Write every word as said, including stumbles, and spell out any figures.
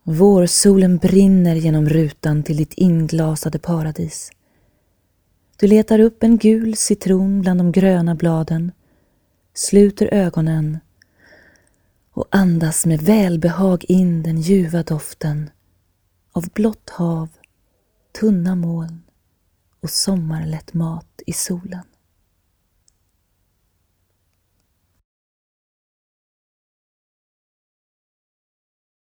Vårsolen brinner genom rutan till ditt inglasade paradis. Du letar upp en gul citron bland de gröna bladen, sluter ögonen och andas med välbehag in den ljuva doften av blått hav, tunna moln och sommarlätt mat i solen.